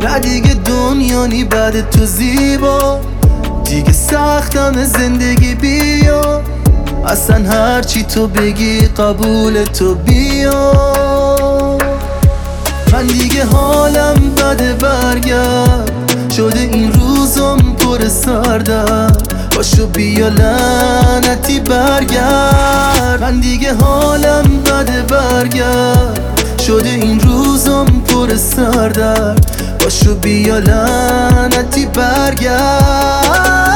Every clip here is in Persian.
نه دیگه دنیا نی بعد تو زیبا، دیگه سختم زندگی بیا، اصلا هرچی تو بگی قبول تو بیا. من دیگه حالم بده برگرد، شده این روزم پر سردرد، باشو بیا لعنتی برگرد. من دیگه حالم بده برگرد، شده این روزم پر سردرد، باشو بیا لعنتی برگرد.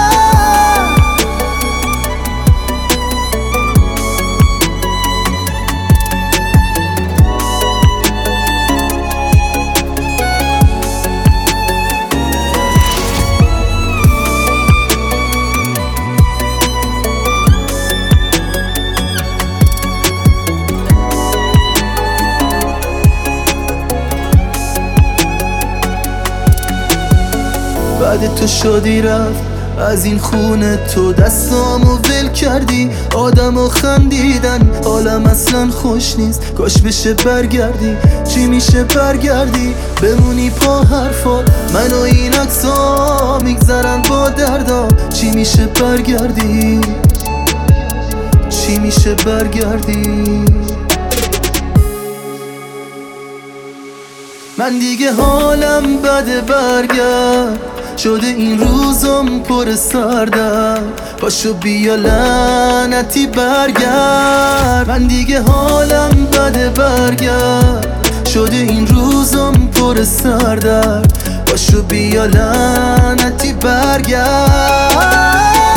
بعد تو شدی رفت از این خونه، تو دستامو ول کردی، آدمو خندیدن، حالم اصلا خوش نیست، کاش بشه برگردی. چی میشه برگردی بمونی پا حرفات، من و این عکس‌ها میگذرن با دردا. چی میشه برگردی، چی میشه برگردی. من دیگه حالم بده برگرد، شده این روزم پر سردرد، پاشو بیا لعنتی برگرد. من دیگه حالم بده برگرد، شده این روزم پر سردرد، پاشو بیا لعنتی برگرد.